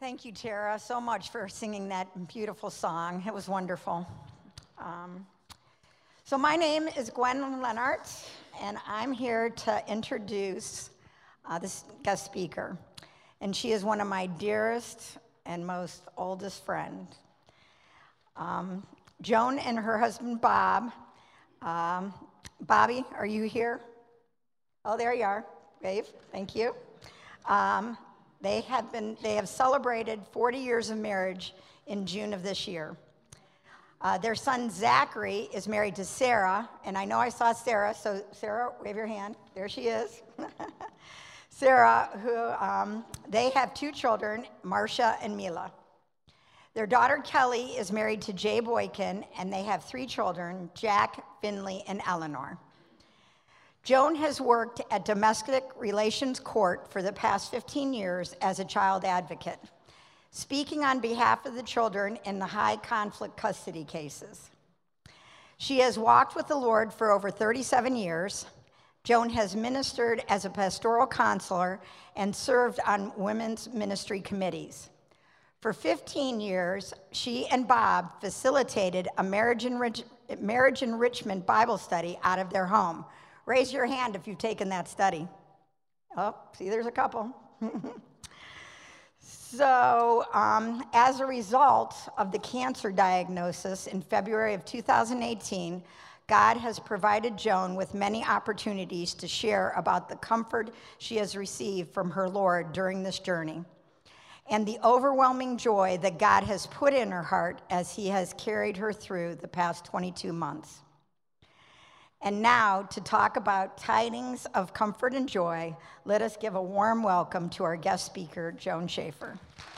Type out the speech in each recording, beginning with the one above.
Thank you, Tara, so much for singing that beautiful song. It was wonderful. So my name is Gwen Lenart, and I'm here to introduce this guest speaker. And she is one of my dearest and most oldest friends. Joan and her husband, Bob. Bobby, are you here? Oh, there you are. Wave. Thank you. They have celebrated 40 years of marriage in June of this year. Their son Zachary is married to Sarah, and I know I saw Sarah, so Sarah, wave your hand. There she is. Sarah, who they have two children, Marcia and Mila. Their daughter Kelly is married to Jay Boykin, and they have three children, Jack, Finley, and Eleanor. Joan has worked at Domestic Relations Court for the past 15 years as a child advocate, speaking on behalf of the children in the high conflict custody cases. She has walked with the Lord for over 37 years. Joan has ministered as a pastoral counselor and served on women's ministry committees. For 15 years, she and Bob facilitated a marriage enrichment Bible study out of their home. Raise your hand if you've taken that study. Oh, see, there's a couple. So, as a result of the cancer diagnosis in February of 2018, God has provided Joan with many opportunities to share about the comfort she has received from her Lord during this journey, and the overwhelming joy that God has put in her heart as he has carried her through the past 22 months. And now, to talk about tidings of comfort and joy, let us give a warm welcome to our guest speaker, Joan Schaefer.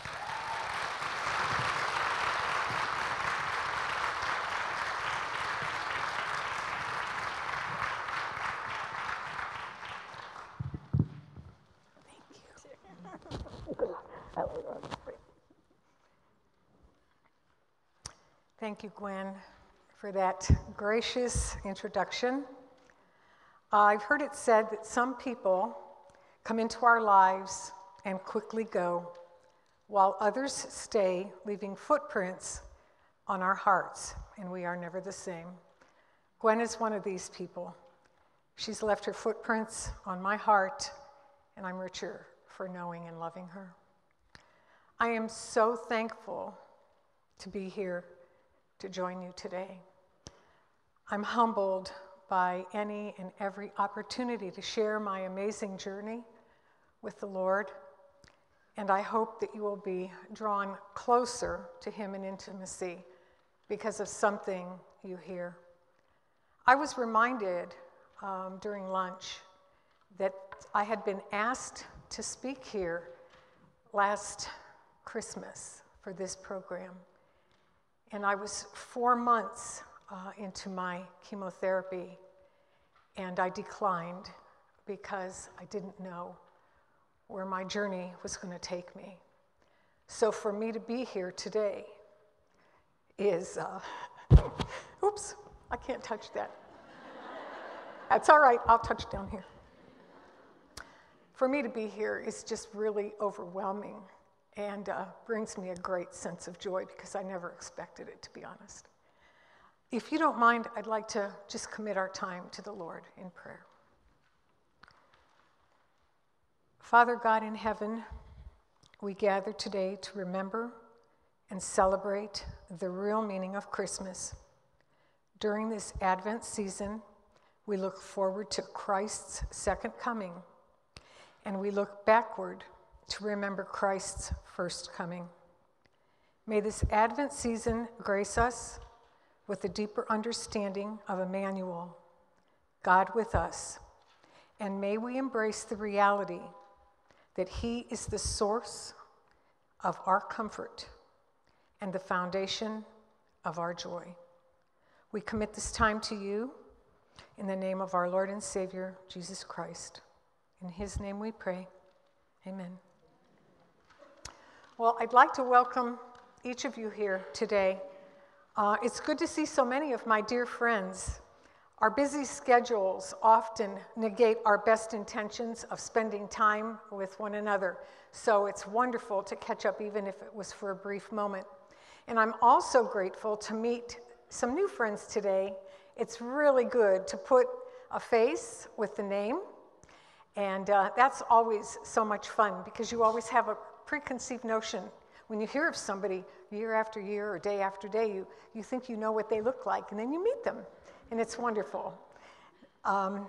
Thank you, Gwen, for that gracious introduction. I've heard it said that some people come into our lives and quickly go, while others stay, leaving footprints on our hearts, and we are never the same. Gwen is one of these people. She's left her footprints on my heart, and I'm richer for knowing and loving her. I am so thankful to be here to join you today. I'm humbled by any and every opportunity to share my amazing journey with the Lord, and I hope that you will be drawn closer to him in intimacy because of something you hear. I was reminded during lunch that I had been asked to speak here last Christmas for this program, and I was 4 months into my chemotherapy, and I declined because I didn't know where my journey was going to take me. So for me to be here today is, oops, I can't touch that. That's all right, I'll touch down here. For me to be here is just really overwhelming and brings me a great sense of joy because I never expected it, to be honest. If you don't mind, I'd like to just commit our time to the Lord in prayer. Father God in heaven, we gather today to remember and celebrate the real meaning of Christmas. During this Advent season, we look forward to Christ's second coming, and we look backward to remember Christ's first coming. May this Advent season grace us with a deeper understanding of Emmanuel, God with us, and may we embrace the reality that he is the source of our comfort and the foundation of our joy. We commit this time to you in the name of our Lord and Savior, Jesus Christ. In his name we pray, amen. Well, I'd like to welcome each of you here today. It's good to see so many of my dear friends. Our busy schedules often negate our best intentions of spending time with one another, so it's wonderful to catch up even if it was for a brief moment. And I'm also grateful to meet some new friends today. It's really good to put a face with the name, and that's always so much fun because you always have a preconceived notion. When you hear of somebody year after year or day after day, you think you know what they look like, and then you meet them. And it's wonderful. And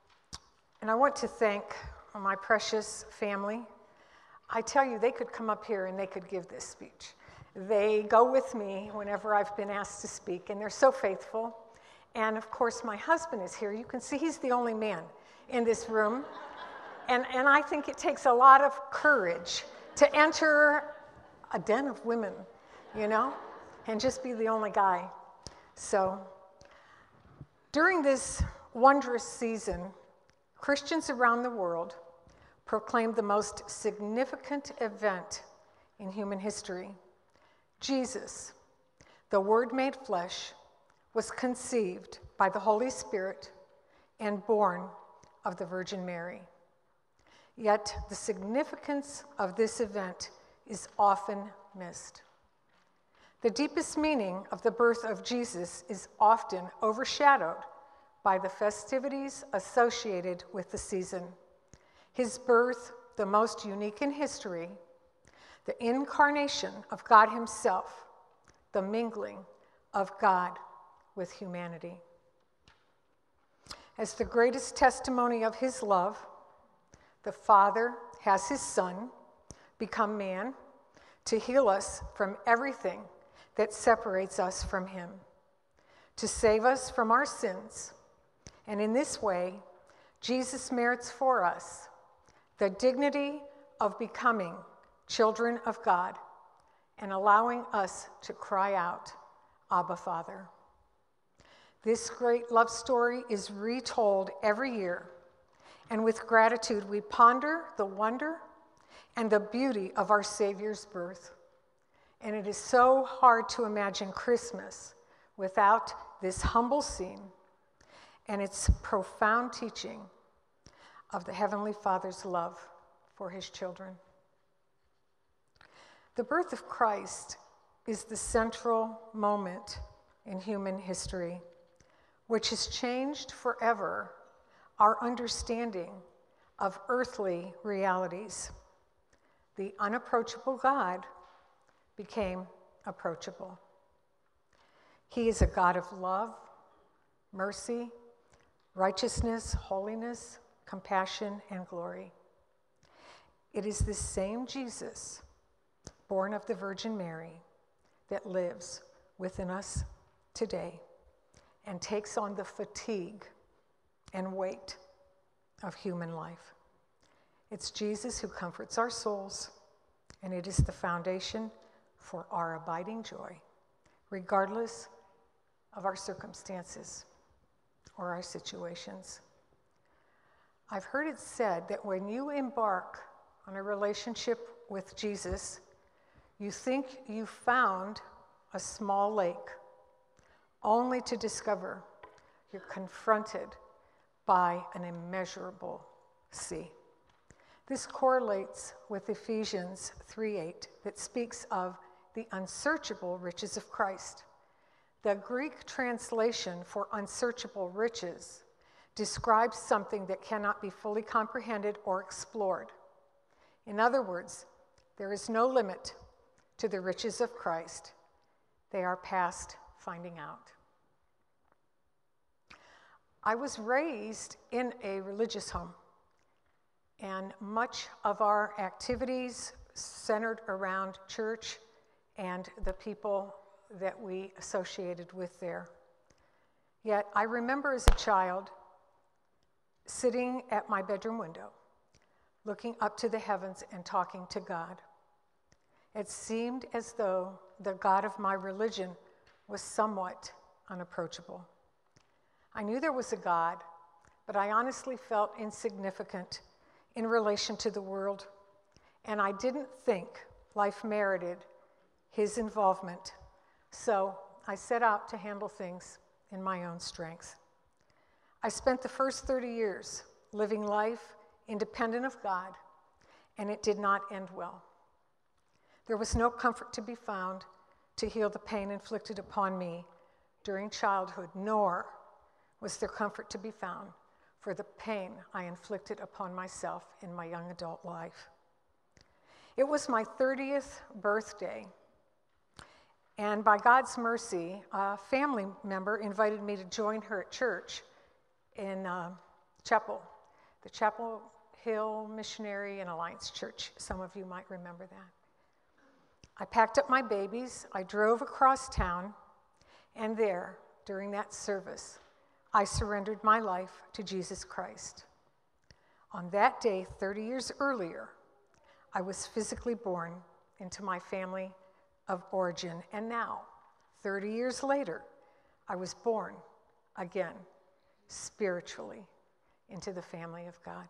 I want to thank my precious family. I tell you, they could come up here and they could give this speech. They go with me whenever I've been asked to speak, and they're so faithful. And of course, my husband is here. You can see he's the only man in this room. And I think it takes a lot of courage to enter a den of women, you know, and just be the only guy. So, during this wondrous season, Christians around the world proclaim the most significant event in human history. Jesus, the Word made flesh, was conceived by the Holy Spirit and born of the Virgin Mary. Yet the significance of this event is often missed. The deepest meaning of the birth of Jesus is often overshadowed by the festivities associated with the season. His birth, the most unique in history, the incarnation of God Himself, the mingling of God with humanity. As the greatest testimony of His love, the Father has His Son become man to heal us from everything that separates us from Him, to save us from our sins. And in this way, Jesus merits for us the dignity of becoming children of God and allowing us to cry out, Abba, Father. This great love story is retold every year, and with gratitude we ponder the wonder and the beauty of our Savior's birth. And it is so hard to imagine Christmas without this humble scene and its profound teaching of the Heavenly Father's love for His children. The birth of Christ is the central moment in human history, which has changed forever our understanding of earthly realities. The unapproachable God became approachable. He is a God of love, mercy, righteousness, holiness, compassion, and glory. It is this same Jesus, born of the Virgin Mary, that lives within us today and takes on the fatigue and weight of human life. It's Jesus who comforts our souls, and it is the foundation for our abiding joy, regardless of our circumstances or our situations. I've heard it said that when you embark on a relationship with Jesus, you think you found a small lake, only to discover you're confronted by an immeasurable sea. This correlates with Ephesians 3:8 that speaks of the unsearchable riches of Christ. The Greek translation for unsearchable riches describes something that cannot be fully comprehended or explored. In other words, there is no limit to the riches of Christ. They are past finding out. I was raised in a religious home, and much of our activities centered around church and the people that we associated with there. Yet I remember as a child sitting at my bedroom window, looking up to the heavens and talking to God. It seemed as though the God of my religion was somewhat unapproachable. I knew there was a God, but I honestly felt insignificant in relation to the world, and I didn't think life merited His involvement. So I set out to handle things in my own strength. I spent the first 30 years living life independent of God, and it did not end well. There was no comfort to be found to heal the pain inflicted upon me during childhood, nor was there comfort to be found for the pain I inflicted upon myself in my young adult life. It was my 30th birthday, and by God's mercy, a family member invited me to join her at church in Chapel, the Chapel Hill Missionary and Alliance Church. Some of you might remember that. I packed up my babies, I drove across town, and there, during that service, I surrendered my life to Jesus Christ. On that day, 30 years earlier, I was physically born into my family of origin, and now, 30 years later, I was born again, spiritually, into the family of God.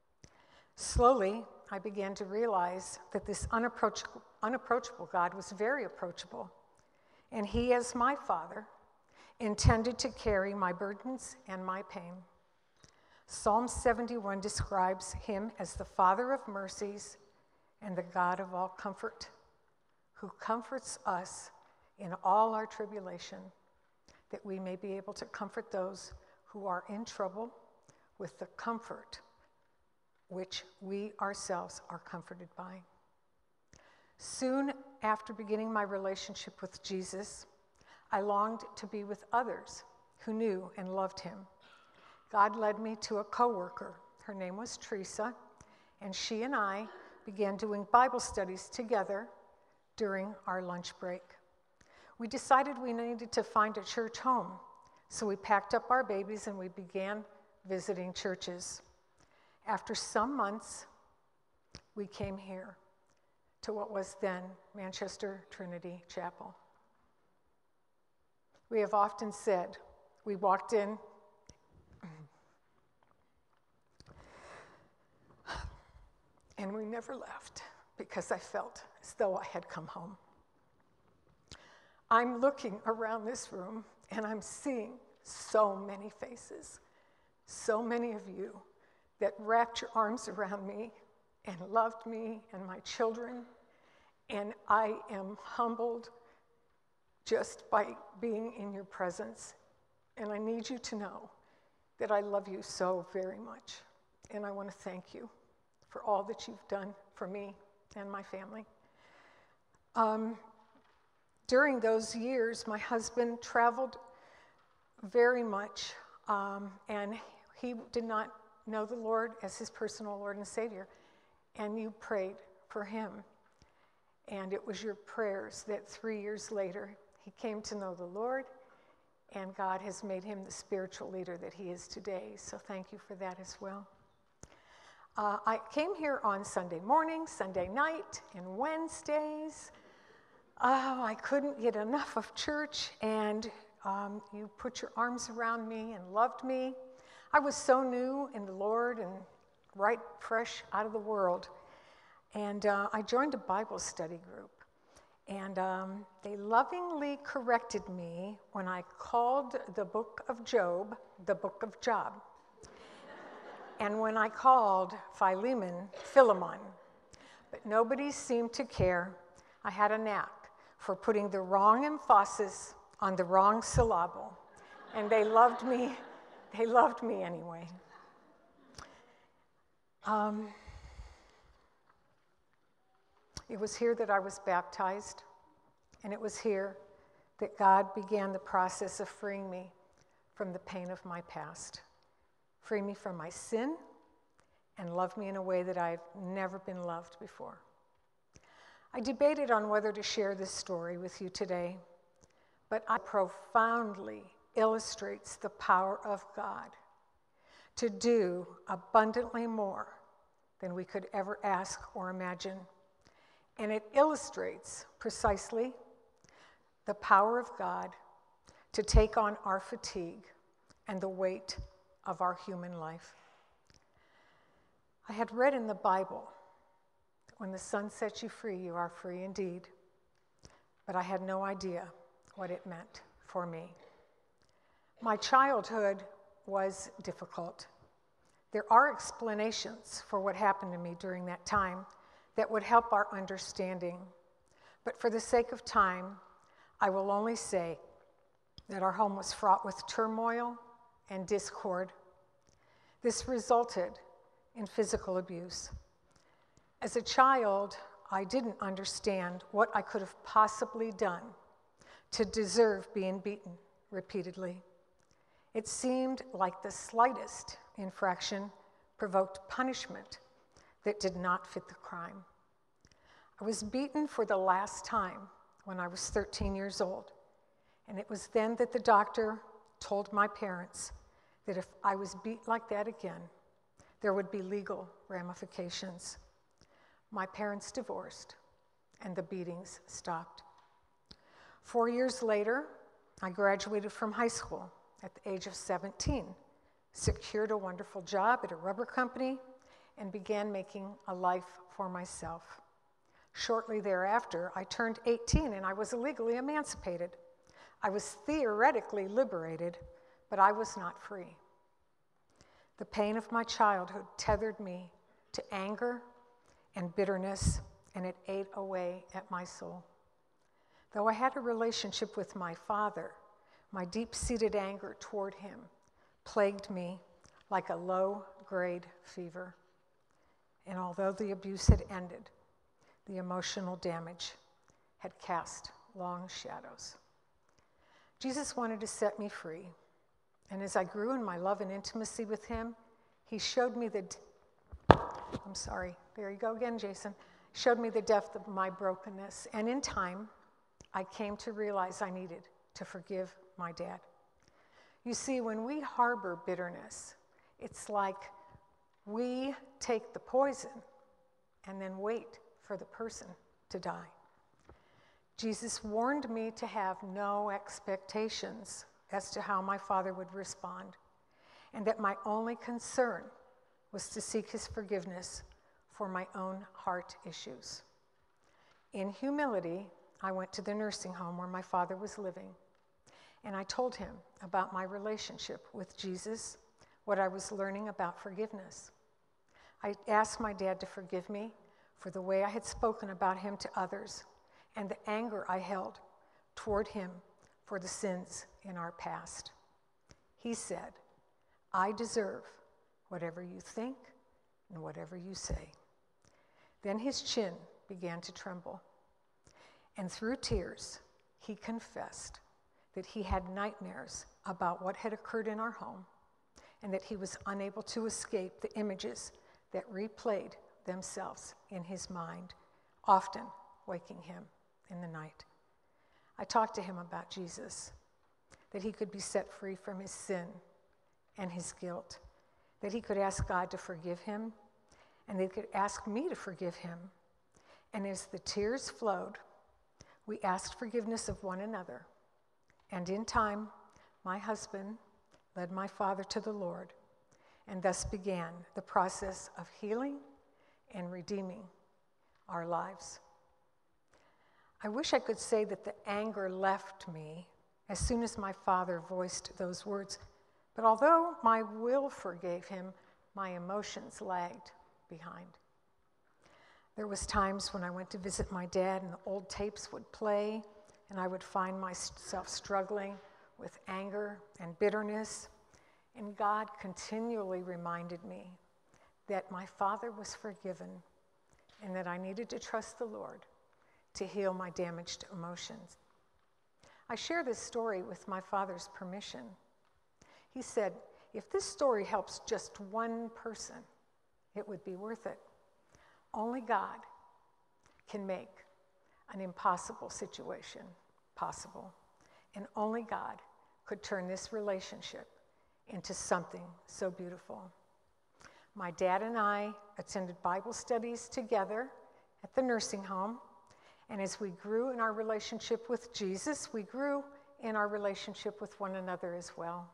Slowly, I began to realize that this unapproachable God was very approachable, and He, as my Father, intended to carry my burdens and my pain. Psalm 71 describes Him as the Father of mercies and the God of all comfort, who comforts us in all our tribulation, that we may be able to comfort those who are in trouble with the comfort which we ourselves are comforted by. Soon after beginning my relationship with Jesus, I longed to be with others who knew and loved Him. God led me to a coworker. Her name was Teresa, and she and I began doing Bible studies together during our lunch break. We decided we needed to find a church home, so we packed up our babies and we began visiting churches. After some months, we came here to what was then Manchester Trinity Chapel. We have often said, we walked in, and we never left because I felt as though I had come home. I'm looking around this room and I'm seeing so many faces, so many of you that wrapped your arms around me and loved me and my children, and I am humbled just by being in your presence. And I need you to know that I love you so very much, and I want to thank you for all that you've done for me and my family. During those years, my husband traveled very much, and he did not know the Lord as his personal Lord and Savior, and you prayed for him. And it was your prayers that 3 years later, he came to know the Lord, and God has made him the spiritual leader that he is today. So thank you for that as well. I came here on Sunday morning, Sunday night, and Wednesdays. Oh, I couldn't get enough of church, and you put your arms around me and loved me. I was so new in the Lord and right fresh out of the world. And I joined a Bible study group. And they lovingly corrected me when I called the book of Job the book of Job. And when I called Philemon, Philemon. But nobody seemed to care. I had a knack for putting the wrong emphasis on the wrong syllable. And they loved me. They loved me anyway. It was here that I was baptized, and it was here that God began the process of freeing me from the pain of my past, free me from my sin, and love me in a way that I've never been loved before. I debated on whether to share this story with you today, but it profoundly illustrates the power of God to do abundantly more than we could ever ask or imagine. And it illustrates precisely the power of God to take on our fatigue and the weight of our human life. I had read in the Bible, when the Son sets you free, you are free indeed. But I had no idea what it meant for me. My childhood was difficult. There are explanations for what happened to me during that time that would help our understanding. But for the sake of time, I will only say that our home was fraught with turmoil and discord. This resulted in physical abuse. As a child, I didn't understand what I could have possibly done to deserve being beaten repeatedly. It seemed like the slightest infraction provoked punishment that did not fit the crime. I was beaten for the last time when I was 13 years old, and it was then that the doctor told my parents that if I was beat like that again, there would be legal ramifications. My parents divorced, and the beatings stopped. 4 years later, I graduated from high school at the age of 17, secured a wonderful job at a rubber company, and began making a life for myself. Shortly thereafter, I turned 18 and I was legally emancipated. I was theoretically liberated, but I was not free. The pain of my childhood tethered me to anger and bitterness, and it ate away at my soul. Though I had a relationship with my father, my deep-seated anger toward him plagued me like a low-grade fever. And although the abuse had ended, the emotional damage had cast long shadows. Jesus wanted to set me free, and as I grew in my love and intimacy with him, he showed me there you go again, Jason, showed me the depth of my brokenness, and in time, I came to realize I needed to forgive my dad. You see, when we harbor bitterness, it's like we take the poison and then wait for the person to die. Jesus warned me to have no expectations as to how my father would respond, and that my only concern was to seek his forgiveness for my own heart issues. In humility, I went to the nursing home where my father was living, and I told him about my relationship with Jesus, what I was learning about forgiveness. I asked my dad to forgive me for the way I had spoken about him to others and the anger I held toward him for the sins in our past. He said, "I deserve whatever you think and whatever you say." Then his chin began to tremble, and through tears, he confessed that he had nightmares about what had occurred in our home and that he was unable to escape the images that replayed themselves in his mind, often waking him in the night. I talked to him about Jesus, that he could be set free from his sin and his guilt, that he could ask God to forgive him, and they could ask me to forgive him. And as the tears flowed, we asked forgiveness of one another. And in time, my husband led my father to the Lord, and thus began the process of healing and redeeming our lives. I wish I could say that the anger left me as soon as my father voiced those words, but although my will forgave him, my emotions lagged behind. There was times when I went to visit my dad and the old tapes would play, and I would find myself struggling with anger and bitterness, and God continually reminded me that my father was forgiven and that I needed to trust the Lord to heal my damaged emotions. I share this story with my father's permission. He said, "If this story helps just one person, it would be worth it. Only God can make an impossible situation possible, and only God could turn this relationship into something so beautiful." My dad and I attended Bible studies together at the nursing home, and as we grew in our relationship with Jesus, we grew in our relationship with one another as well.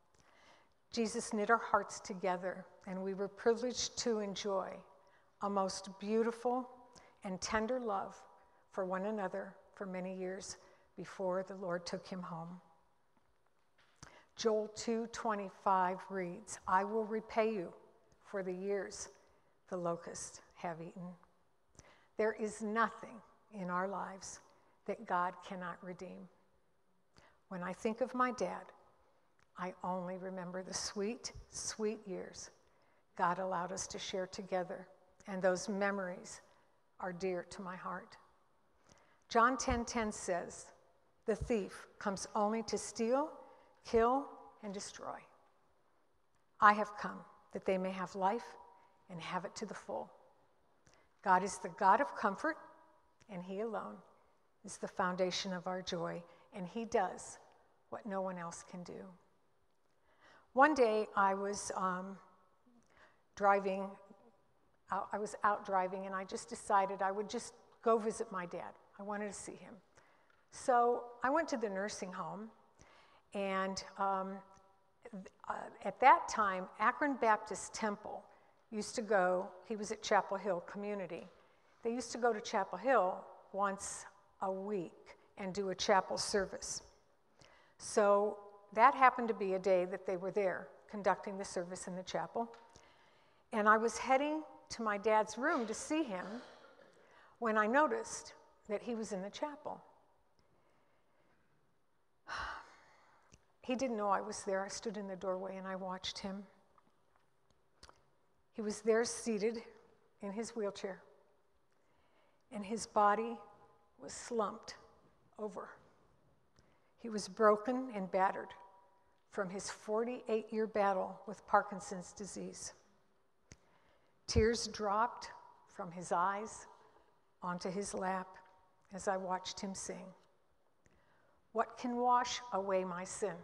Jesus knit our hearts together, and we were privileged to enjoy a most beautiful and tender love for one another for many years before the Lord took him home. Joel 2:25 reads, I will repay you for the years the locusts have eaten. There is nothing in our lives that God cannot redeem. When I think of my dad, I only remember the sweet, sweet years God allowed us to share together, and those memories are dear to my heart. John 10:10 says, the thief comes only to steal, kill, and destroy. I have come that they may have life and have it to the full. God is the God of comfort, and he alone is the foundation of our joy, and he does what no one else can do. One day I was driving, I was out driving, and I just decided I would just go visit my dad. I wanted to see him. So I went to the nursing home, and at that time, Akron Baptist Temple used to go, he was at Chapel Hill Community. They used to go to Chapel Hill once a week and do a chapel service. So that happened to be a day that they were there conducting the service in the chapel. And I was heading to my dad's room to see him when I noticed that he was in the chapel. He didn't know I was there. I stood in the doorway and I watched him. He was there seated in his wheelchair, and his body was slumped over. He was broken and battered from his 48-year battle with Parkinson's disease. Tears dropped from his eyes onto his lap as I watched him sing. What can wash away my sin?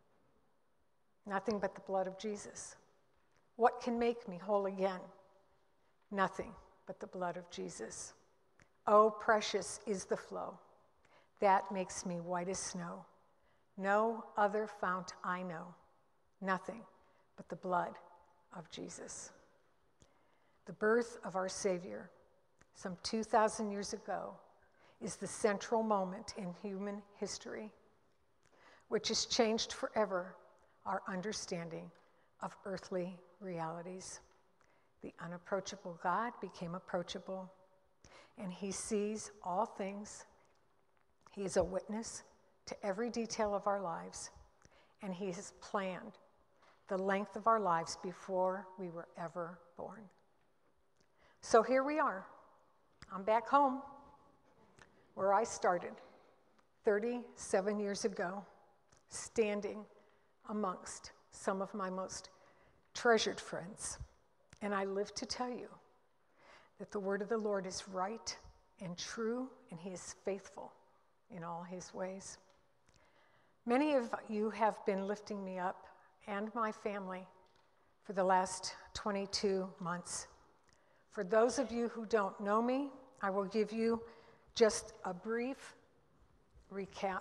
Nothing but the blood of Jesus. What can make me whole again? Nothing but the blood of Jesus. Oh, precious is the flow that makes me white as snow. No other fount I know. Nothing but the blood of Jesus. The birth of our Savior, some 2,000 years ago, is the central moment in human history, which has changed forever our understanding of earthly realities. The unapproachable God became approachable, and he sees all things. He is a witness to every detail of our lives, and he has planned the length of our lives before we were ever born. So here we are. I'm back home where I started 37 years ago, standing amongst some of my most treasured friends. And I live to tell you that the word of the Lord is right and true, and he is faithful in all his ways. Many of you have been lifting me up and my family for the last 22 months. For those of you who don't know me, I will give you just a brief recap.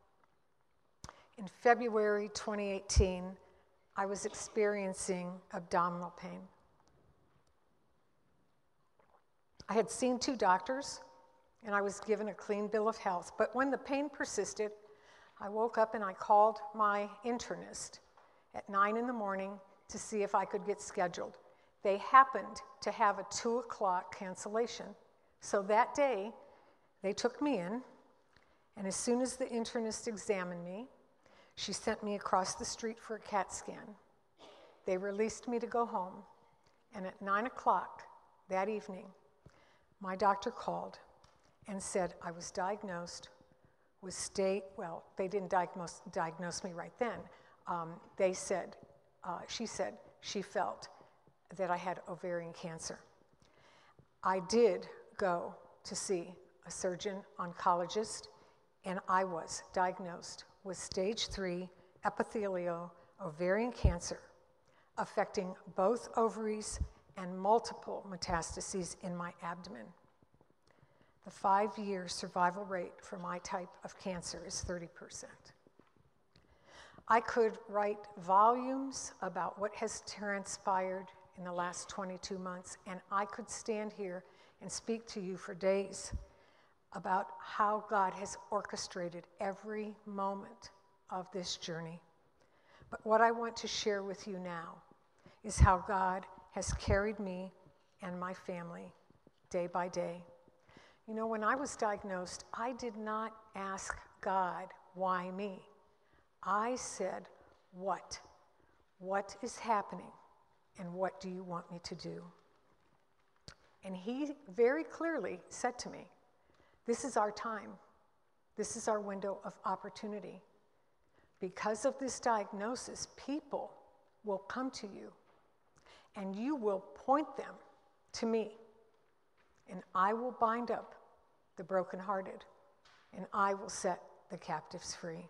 In February 2018, I was experiencing abdominal pain. I had seen 2 doctors, and I was given a clean bill of health. But when the pain persisted, I woke up and I called my internist at 9 in the morning to see if I could get scheduled. They happened to have a 2 o'clock cancellation. So that day, they took me in, and as soon as the internist examined me, she sent me across the street for a CAT scan. They released me to go home, and at 9 o'clock that evening, my doctor called and said I was diagnosed with they didn't diagnose me right then. She said she felt that I had ovarian cancer. I did go to see a surgeon oncologist, and I was diagnosed with stage 3 epithelial ovarian cancer, affecting both ovaries and multiple metastases in my abdomen. The 5-year survival rate for my type of cancer is 30%. I could write volumes about what has transpired in the last 22 months, and I could stand here and speak to you for days about how God has orchestrated every moment of this journey. But what I want to share with you now is how God has carried me and my family day by day. You know, when I was diagnosed, I did not ask God, why me? I said, what? What is happening? And what do you want me to do? And he very clearly said to me, this is our time. This is our window of opportunity. Because of this diagnosis, people will come to you and you will point them to me. And I will bind up the brokenhearted and I will set the captives free.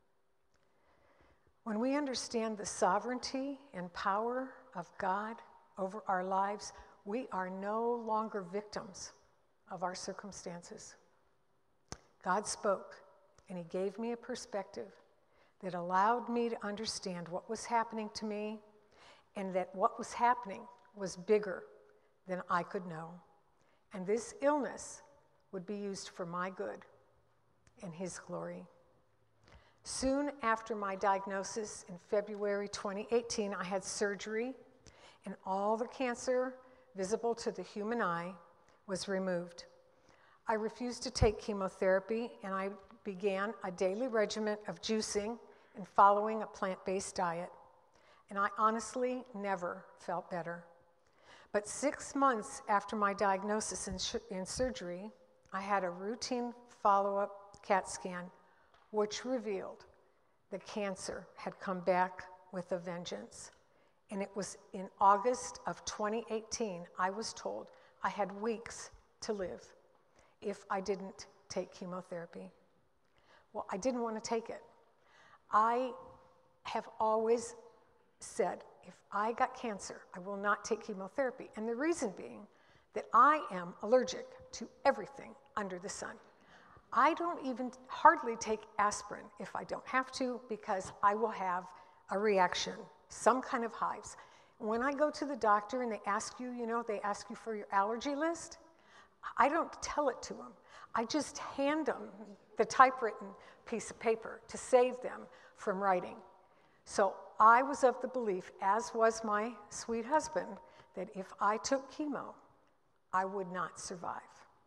When we understand the sovereignty and power of God over our lives, we are no longer victims of our circumstances. God spoke, and he gave me a perspective that allowed me to understand what was happening to me and that what was happening was bigger than I could know. And this illness would be used for my good and his glory. Soon after my diagnosis in February 2018, I had surgery, and all the cancer visible to the human eye was removed. I refused to take chemotherapy, and I began a daily regimen of juicing and following a plant-based diet. And I honestly never felt better. But 6 months after my diagnosis and surgery, I had a routine follow-up CAT scan, which revealed the cancer had come back with a vengeance. And it was in August of 2018, I was told I had weeks to live if I didn't take chemotherapy. Well, I didn't want to take it. I have always said, if I got cancer, I will not take chemotherapy. And the reason being that I am allergic to everything under the sun. I don't even hardly take aspirin if I don't have to, because I will have a reaction, some kind of hives. When I go to the doctor and they ask you, they ask you for your allergy list, I don't tell it to them. I just hand them the typewritten piece of paper to save them from writing. So I was of the belief, as was my sweet husband, that if I took chemo, I would not survive.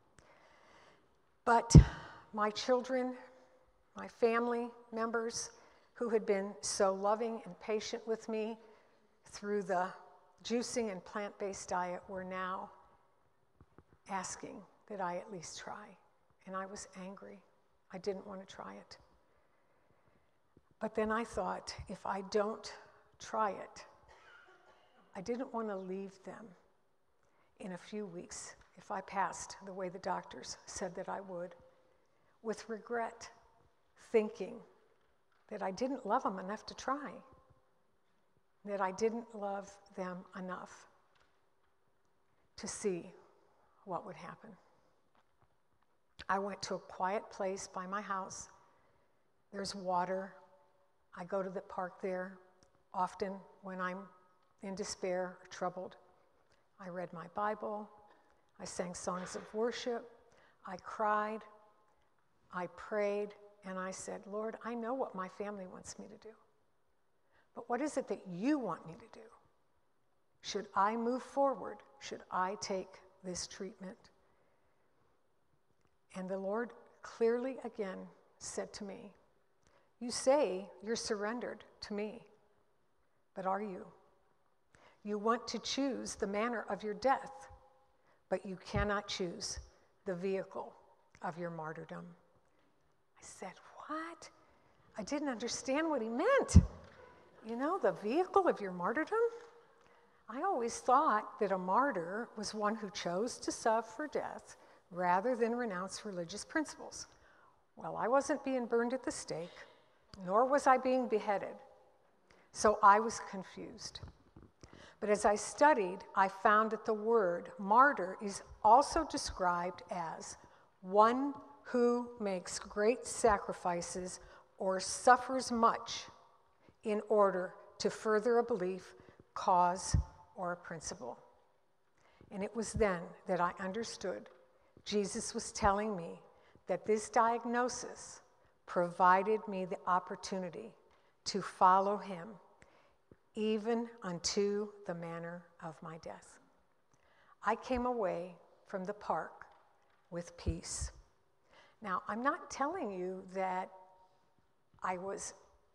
But my children, my family members who had been so loving and patient with me through the juicing and plant-based diet were now asking that I at least try. And I was angry. I didn't want to try it. But then I thought, if I don't try it, I didn't want to leave them in a few weeks if I passed the way the doctors said that I would, with regret, thinking that I didn't love them enough to try, that I didn't love them enough to see what would happen. I went to a quiet place by my house. There's water. I go to the park there often when I'm in despair or troubled. I read my Bible. I sang songs of worship. I cried. I prayed. And I said, Lord, I know what my family wants me to do. But what is it that you want me to do? Should I move forward? Should I take this treatment? And the Lord clearly again said to me, you say you're surrendered to me, but are you? You want to choose the manner of your death, but you cannot choose the vehicle of your martyrdom. I said, what? I didn't understand what he meant. The vehicle of your martyrdom? I always thought that a martyr was one who chose to suffer death rather than renounce religious principles. Well, I wasn't being burned at the stake, nor was I being beheaded. So I was confused. But as I studied, I found that the word martyr is also described as one who makes great sacrifices or suffers much in order to further a belief, cause, or a principle. And it was then that I understood Jesus was telling me that this diagnosis provided me the opportunity to follow him even unto the manner of my death. I came away from the park with peace. Now, I'm not telling you that I was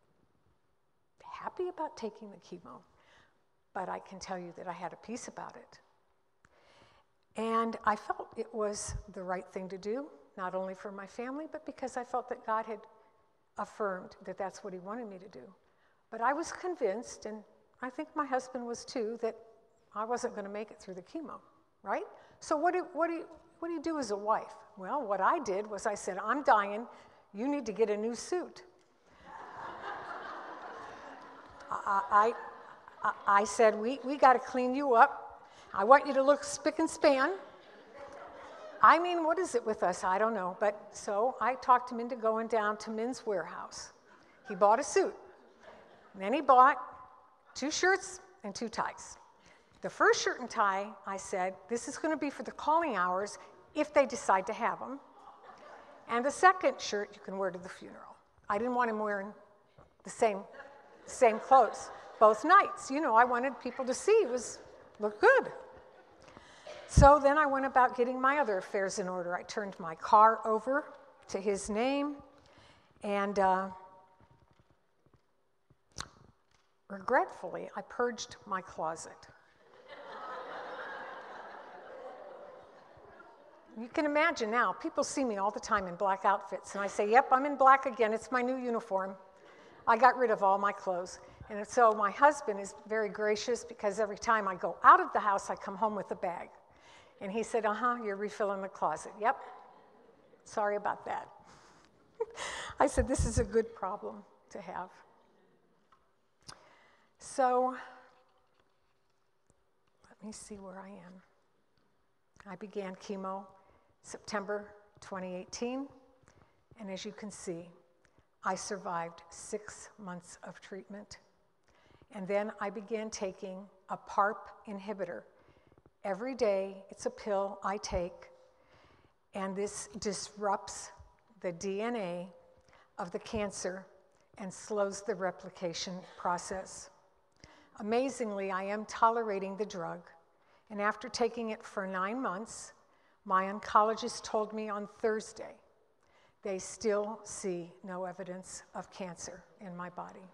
happy about taking the chemo, but I can tell you that I had a peace about it. And I felt it was the right thing to do, not only for my family, but because I felt that God had affirmed that that's what he wanted me to do. But I was convinced, and I think my husband was too, that I wasn't going to make it through the chemo, right? So what do you do as a wife? Well, what I did was I said, I'm dying, you need to get a new suit. I said, we got to clean you up. I want you to look spick and span. I mean, what is it with us? I don't know. But so I talked him into going down to Men's Warehouse. He bought a suit. And then he bought 2 shirts and 2 ties. The first shirt and tie, I said, this is going to be for the calling hours if they decide to have them. And the second shirt you can wear to the funeral. I didn't want him wearing the same clothes both nights. You know, I wanted people to see it looked good. So then I went about getting my other affairs in order. I turned my car over to his name, and regretfully, I purged my closet. You can imagine now, people see me all the time in black outfits, and I say, yep, I'm in black again, it's my new uniform. I got rid of all my clothes. And so my husband is very gracious because every time I go out of the house, I come home with a bag. And he said, you're refilling the closet. Yep, sorry about that. I said, this is a good problem to have. So, let me see where I am. I began chemo September 2018, and as you can see, I survived 6 months of treatment. And then I began taking a PARP inhibitor. Every day, it's a pill I take, and this disrupts the DNA of the cancer and slows the replication process. Amazingly, I am tolerating the drug, and after taking it for 9 months, my oncologist told me on Thursday they still see no evidence of cancer in my body.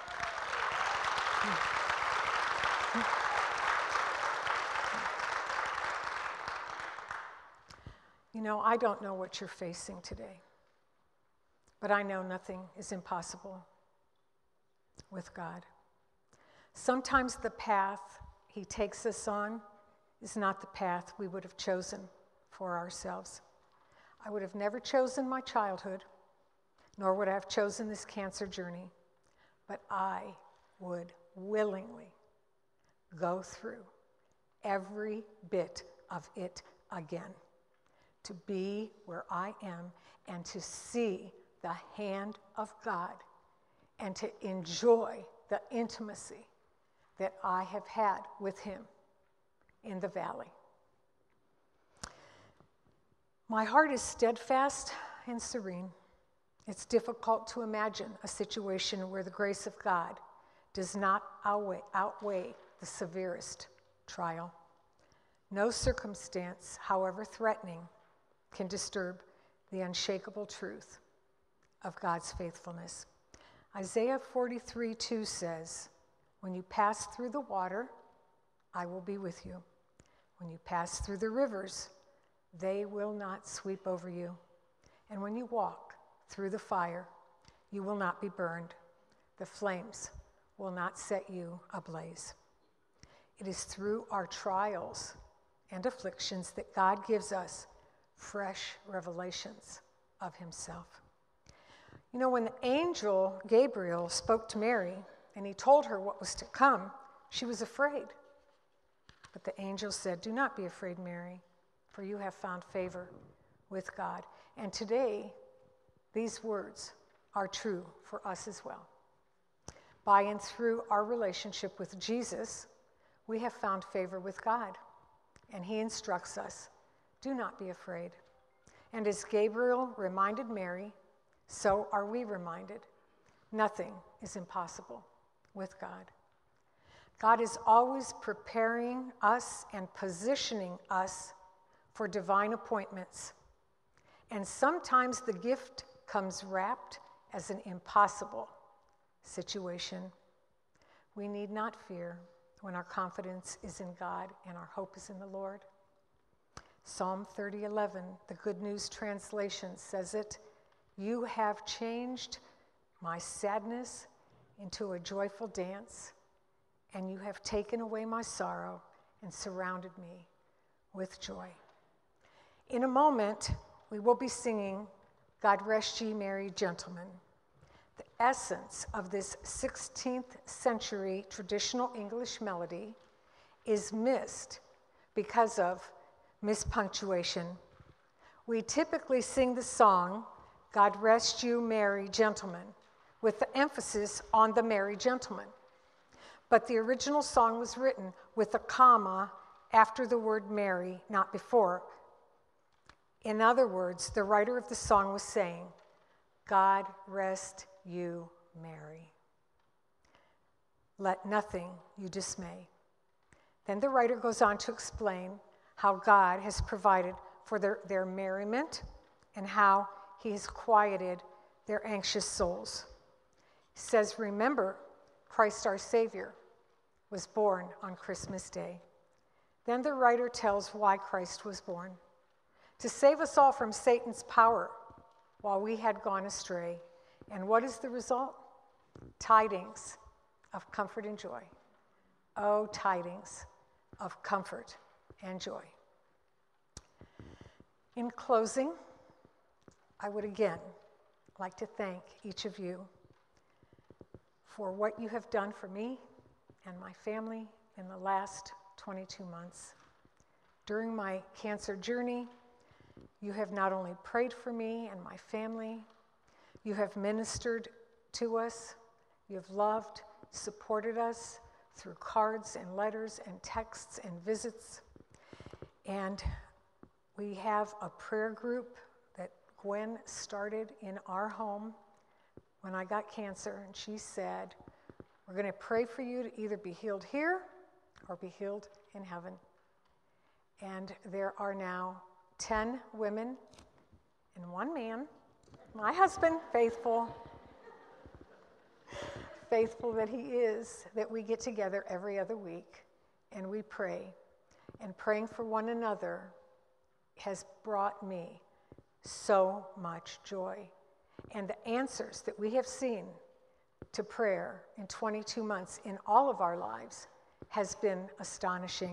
You know, I don't know what you're facing today, but I know nothing is impossible with God. Sometimes the path he takes us on is not the path we would have chosen for ourselves. I would have never chosen my childhood, nor would I have chosen this cancer journey, but I would willingly go through every bit of it again to be where I am and to see the hand of God and to enjoy the intimacy that I have had with him in the valley. My heart is steadfast and serene. It's difficult to imagine a situation where the grace of God does not outweigh the severest trial. No circumstance, however threatening, can disturb the unshakable truth of God's faithfulness. Isaiah 43:2 says, when you pass through the water, I will be with you. When you pass through the rivers, they will not sweep over you. And when you walk through the fire, you will not be burned. The flames will not set you ablaze. It is through our trials and afflictions that God gives us fresh revelations of himself. You know, when the angel Gabriel spoke to Mary and he told her what was to come, she was afraid. But the angel said, do not be afraid, Mary, for you have found favor with God. And today, these words are true for us as well. By and through our relationship with Jesus, we have found favor with God. And he instructs us, do not be afraid. And as Gabriel reminded Mary, so are we reminded. Nothing is impossible with God. God is always preparing us and positioning us for divine appointments. And sometimes the gift comes wrapped as an impossible situation. We need not fear when our confidence is in God and our hope is in the Lord. Psalm 30:11, the Good News Translation says it, "You have changed my sadness into a joyful dance, and you have taken away my sorrow and surrounded me with joy." In a moment, we will be singing God Rest Ye Merry Gentlemen. The essence of this 16th century traditional English melody is missed because of mispunctuation. We typically sing the song, God Rest You Merry Gentlemen, with the emphasis on the merry gentleman. But the original song was written with a comma after the word merry, not before. In other words, the writer of the song was saying, God rest you merry. Let nothing you dismay. Then the writer goes on to explain how God has provided for their merriment and how he has quieted their anxious souls. He says, remember, Christ our Savior was born on Christmas Day. Then the writer tells why Christ was born. To save us all from Satan's power while we had gone astray. And what is the result? Tidings of comfort and joy. Oh, tidings of comfort and joy. In closing, I would again like to thank each of you for what you have done for me and my family in the last 22 months. During my cancer journey, you have not only prayed for me and my family, you have ministered to us, you have loved, supported us through cards and letters and texts and visits. And we have a prayer group that Gwen started in our home when I got cancer, and she said, we're going to pray for you to either be healed here or be healed in heaven. And there are now 10 women and 1 man, my husband, faithful that he is, that we get together every other week and we pray. And praying for one another has brought me so much joy. And the answers that we have seen to prayer in 22 months in all of our lives has been astonishing.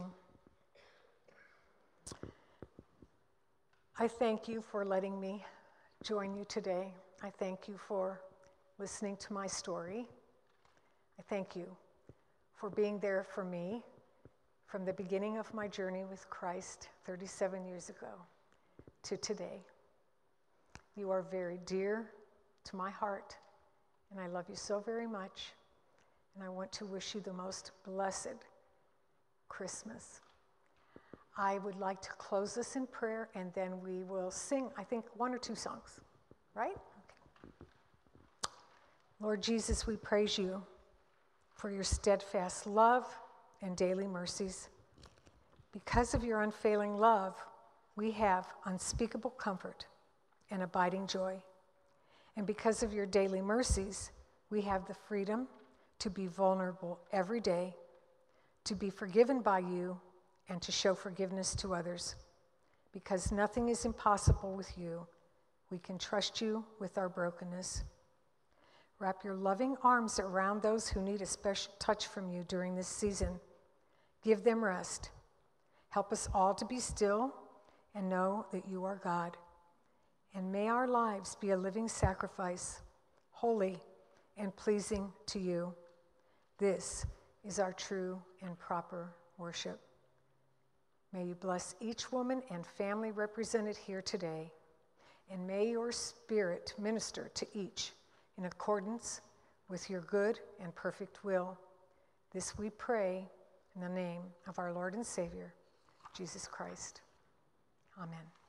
I thank you for letting me join you today. I thank you for listening to my story. I thank you for being there for me from the beginning of my journey with Christ 37 years ago to today. You are very dear to my heart, and I love you so very much, and I want to wish you the most blessed Christmas. I would like to close this in prayer, and then we will sing, I think, 1 or 2 songs, right? Okay. Lord Jesus, we praise you for your steadfast love and daily mercies. Because of your unfailing love, we have unspeakable comfort and abiding joy. And because of your daily mercies, we have the freedom to be vulnerable every day, to be forgiven by you, and to show forgiveness to others. Because nothing is impossible with you, we can trust you with our brokenness. Wrap your loving arms around those who need a special touch from you during this season. Give them rest. Help us all to be still and know that you are God. And may our lives be a living sacrifice, holy and pleasing to you. This is our true and proper worship. May you bless each woman and family represented here today, and may your Spirit minister to each in accordance with your good and perfect will. This we pray in the name of our Lord and Savior, Jesus Christ. Amen.